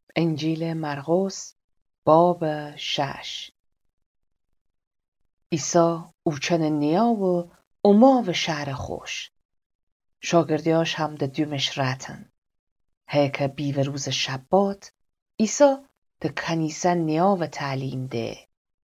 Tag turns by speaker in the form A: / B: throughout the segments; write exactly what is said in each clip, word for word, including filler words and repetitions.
A: انجیل مرقس باب شش. عیسی اوچن نیا و اوما و شهر خوش. شاگردیاش هم ده دومش راتن. هیکه بی و روز شبات عیسی ده کنیسه نیا و تعلیم ده.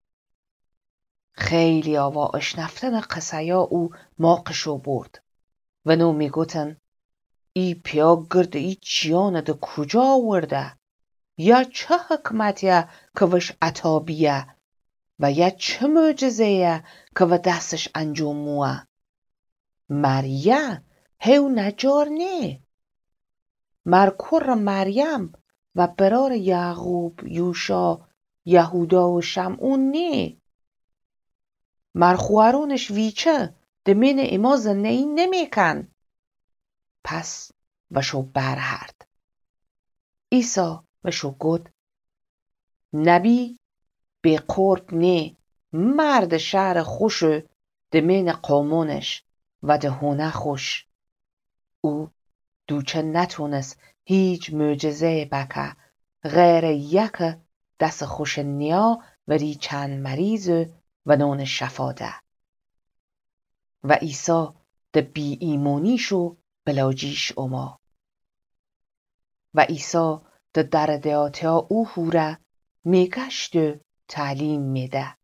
A: خیلی آوا اشنفتن قصیا او ماقشو برد و نو میگوتن ای پیا گرد ای چیانه ده کجا ورده یا چه حکمتیه که وش عطابیه و یا چه معجزهیه که و دستش انجاموه مریه هیو نجار نه مرکور مریم و برار یعقوب یوشا یهودا و شمعون نه مرخوارونش ویچه دمین اما زنهی نمیکن پس وشو برهرد ایسا وشو گود نبی به قرب نه مرد شهر خوش دمین قومونش و دهونه خوش او دوچه نتونست هیچ معجزه بکه غیر یک دست خوش نیا وری چند مریض و نون شفاده و عیسی ده بی ایمونیشو بلاجیش اوما و عیسی ده در دیاتیا او هوره میگشت و تعلیم میده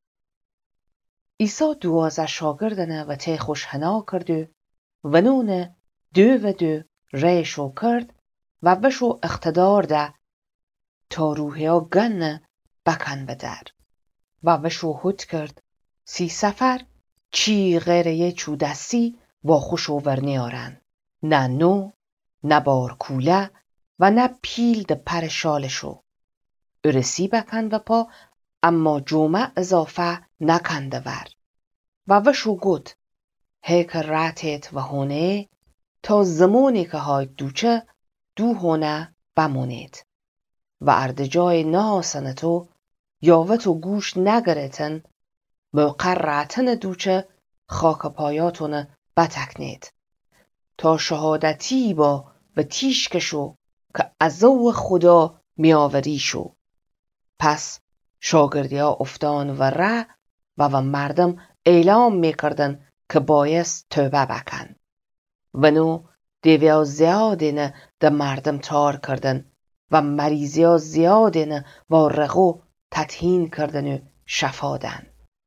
A: عیسی دوازه شاگردنه و تی خوش هنا کرد و نونه دو و دو ریشو کرد و وشو اقتدار ده تا روحیا گن بکن بدر و وشو هد کرد سی سفر چی غیر یه چودستی و خوشو ورنیارن نه نو نه بارکوله و نه پیل ده پر شالشو ارسی بکن و پا اما جمعه اضافه نکنده ور و وشو گود هیک راتت و هونه تا زمانی که های دوچه دو هونه بمونید و اردجای نهاسن تو یاوتو گوش نگرتن موقع راتن دوچه خاک پایاتون بتکنید تا شهادتی با و تیشکشو که ازو خدا میاوریشو پس شاگردیا افتان و ره و و مردم اعلام میکردن که بایست توبه بکن و نو دیویا زیادین ده مردم تار کردن و مریضیا زیادین و رغو تطهین کردن و شفادن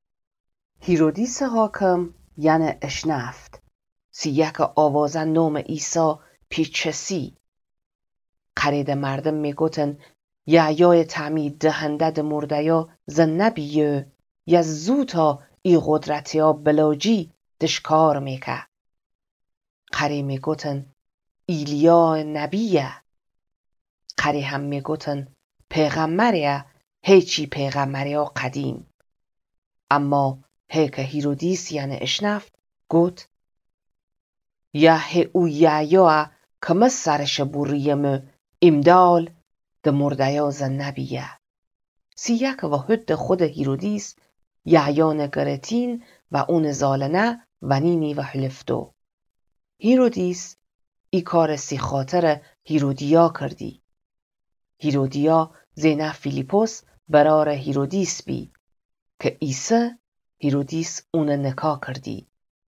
A: هیرودیس حاکم یعنی اشنفت سی یک آوازن نوم عیسی پیچسی قرید مردم میگوتن یعیای تعمید دهنده ده مردیا زن نبیه یا زوتا ای قدرتیا بلاجی دشکار میکه قری میگوتن ایلیا نبیه قری هم میگوتن پیغمبریه هیچی پیغمبریا قدیم اما هیک هیرودیس یعنی اشنفت گوت یا هی او یعیا که من سرش بریم امدال ده مردیا زن نبیه سی یک و حد خود هیرودیس یعیا نگرتین و اون زالنه و نینی و حلفتو هیرودیس ای کار سی خاطر هیرودیا کردی هیرودیا زینه فیلیپوس برار هیرودیس بی که عیسی هیرودیس اون نکا کردی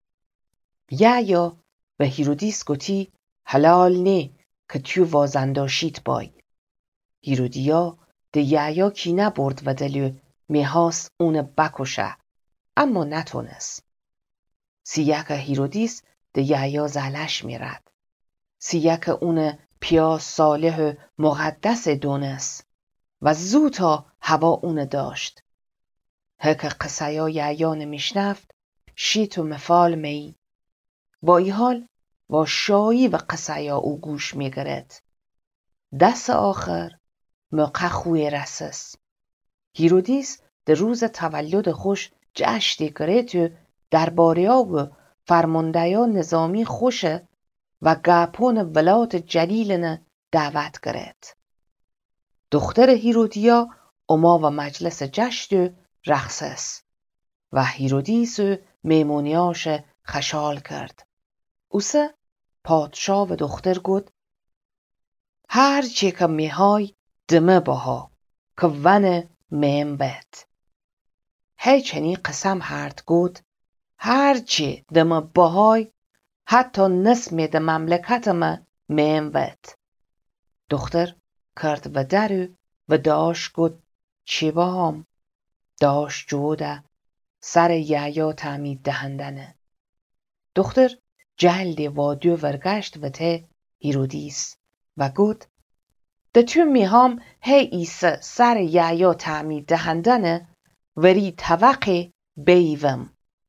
A: یعیا و هیرودیس گوتی حلال نه که تو وازنداشیت بای هیرودیا ده یعیا کی نبرد و دلیو میهاست اون بکشه اما نتونست سی یک هیرودیس ده یعیا زلش میرد سی یک اون پیا صالح مقدس دونست و زوتا هوا اون داشت هک قصیا یعیا نمیشنفت شیط و مفال می با ای حال و شایی و قصیا او گوش میگرد دست آخر موقع خوی رسس هیرودیس در روز تولد خوش جشتی گرد و درباریا و فرماندهیا نظامی خوشه و گپون ولات جلیلن دعوت گرد دختر هیرودیا اما و مجلس جشت و رخصس و هیرودیس و میمونیاش خشال کرد اوسه پادشاه و دختر گود هر چی که میهای deme baha, که ونه میم بد. هی چنی قسم هرد گود هرچی دم باهای حتی نسمی ده مملکت ما میم بد. دختر کرد و درو و داشت گود چی باهم؟ داشت جوده سر یحیی تعمید دهندنه. دختر جلدی وادیو ورگشت و ته هیرودیس و گود ده تو میهام هی ایسا سر یحیی تعمید دهندنه وری توقع بیوم.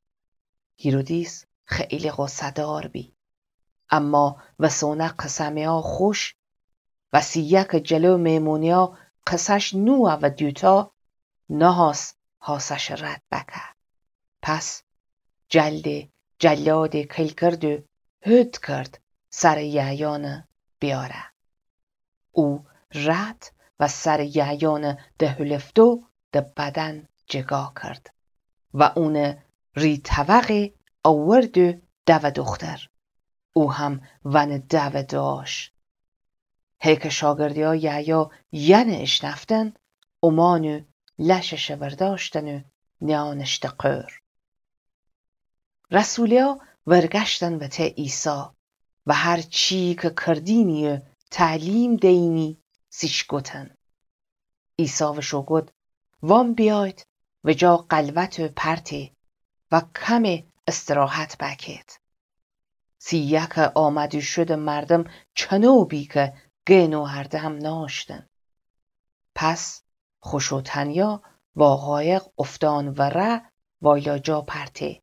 A: هیرودیس خیلی غصدار بی اما وسونه قسمه ها خوش و سی یک جلو میمونیا قسش نوه و دوتا نهاس هاسش رد بکه. پس جلد جلاد کل کرد و هد کرد سر یحیی بیاره. او رد و سر یحیی ده هلفتو ده بدن جگا کرد و اون ری طبقی آورد و دو دختر. او هم ون دو داشت. هیک شاگردی ها یحیی ینه اشنفتن امانو لشش ورداشتن و نیانشت قر. رسولی ها ورگشتن و ته ایسا و هر چی که کردینی تعلیم دینی سیش گوتن. ایسا و شو گود وام بیاید و جا قلبت و پرتی و کم استراحت بکید. سی یک آمدی شد مردم چنوبی که گنو هرده هم ناشتن. پس خوشو تنیا و غایق افتان و ره و یا جا پرتی.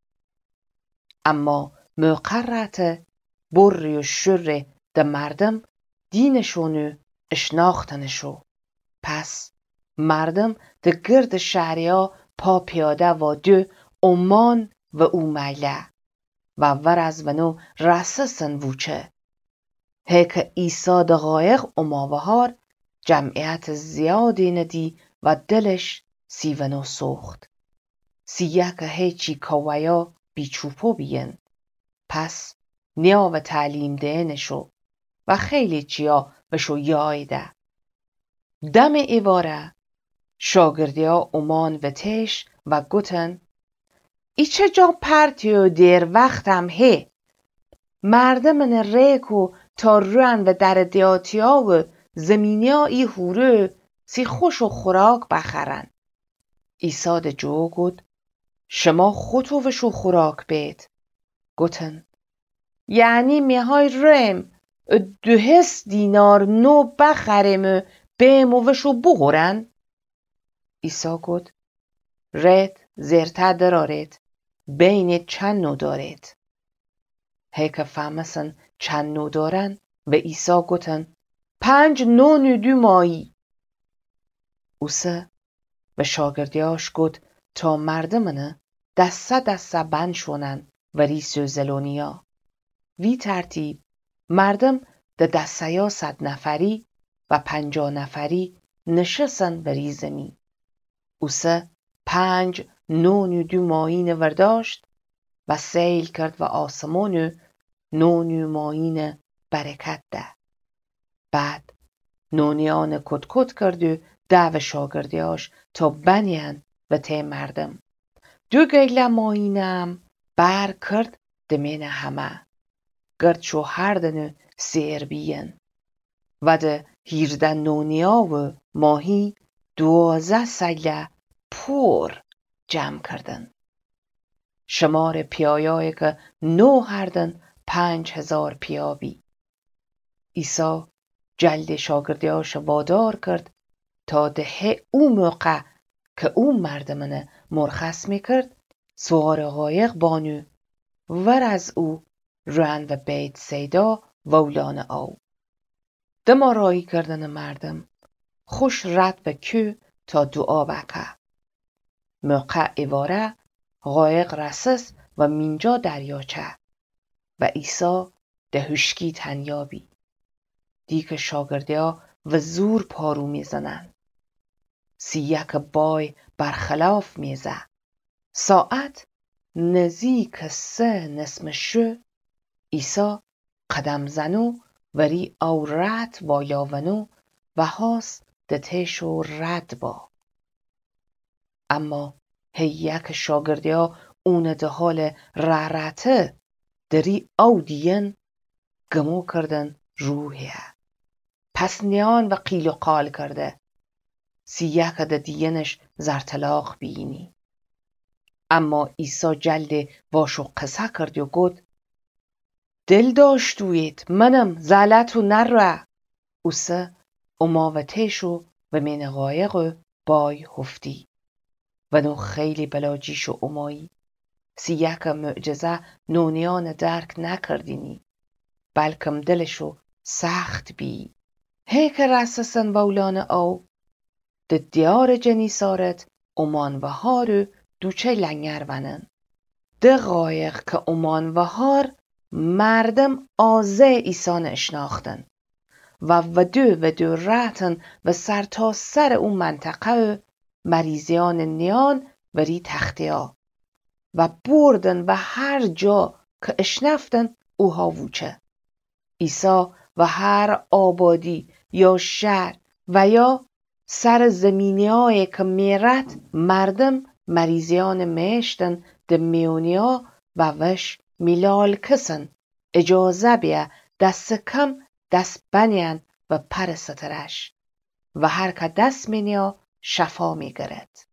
A: اما مقررت بری و شر ده مردم دینشونو اشناختنشو. پس مردم ده گرد شهریا پا پیاده و دو امان و او میله و ور از ونو رسسن ووچه. هیک ایسا ده غایق اماوهار جمعیت زیادی ندی و دلش سی ونو سوخت. سی یک هیچی کویا بیچوپو بیین. پس نیا و تعلیم دهنشو و خیلی چیا بشو یایده. دم ایواره شاگردیا امان و تش و گوتن ای چه جا پرتی و دیر وقتم هی مردمن ریکو تا روان و در دیاتیا و زمینیا ای هوره سی خوش و خوراک بخرن. ایسا ده جو گود شما خودتو وشو خوراک بید. گوتن یعنی میهای ریم دو هست دینار نو بخریم بیم و وشو بغورن؟ ایسا گود رید زیرته درارید بین چند نو دارید. هیک فهمسن چند نو دارن و ایسا گوتن پنج نو ندو مایی. اوسه و شاگردیاش گود تا مردمنه دسته دسته بند شونن و ریسو زلونیا. وی ترتیب مردم ده دسته یا صد نفری و پنجا نفری نشسن و ریزمی. اوسه پنج نو ندو ماهین ورداشت و سیل کرد و آسمانو نو ماهین برکت ده. بعد نونیان کت کت کرد و ده و شاگردیاش تا بنین و ته مردم. دو گیله ماهینم بر کرد دمین همه. گرد شو هر دنو سیر بیین. و ده هیرده نونیا و ماهی دوازه سیله پور جمع کردن. شمار پیایایی که نو هردن پنج هزار پیابی. ایسا جلد شاگردیاش وادار کرد تا ده او موقع که او مردمنه مرخص میکرد سوار غایق بانو ور از او روان و بیت سیدا وولان او. دما رایی کردن مردم خوش رد و که تا دعا بکه. موقع ایواره غایق رسس و مینجا دریاچه و ایسا ده هشکی تنیابی. دیگه شاگردیا و زور پارو میزنن. سی یک بای برخلاف میزه. ساعت نزیک سه نسم شو ایسا قدم زنو وری اورت و یاونو و هاس دتش و رد با. اما هی یک شاگردیا اون ده حال رعرته دری او دیین گمو کردن روحیه. پس نیان و قیل و قال کرده. سی یک ده دیینش زرطلاق بینی. اما عیسی جلد واشو قصه کرد و گفت دل داشتوید منم زالتو نره. اوسه اماوتشو و من غایق بای هفتی. و نو خیلی بلاجیش و امایی سی یک معجزه نونیان درک نکردینی بلکم دلشو سخت بی. هیک رسسن بولان او ده دیار جنیسارت امان و هارو دوچه لنگر ونن. ده غایق که امان و هار مردم آزه ایسان اشناختن و ودو ودو راتن و سر تا سر اون منطقه مریضیان نیان وری تختیا و بردن و هر جا که اشنفتن اوها ووچه. عیسی و هر آبادی یا شهر و یا سر زمینیای که میرت مردم مریضیان میشتن ده میونیا و وش میلال کسن اجازه بیا دست کم دست بنیان و پر سترش و هر که دست منیا شفا میگرد.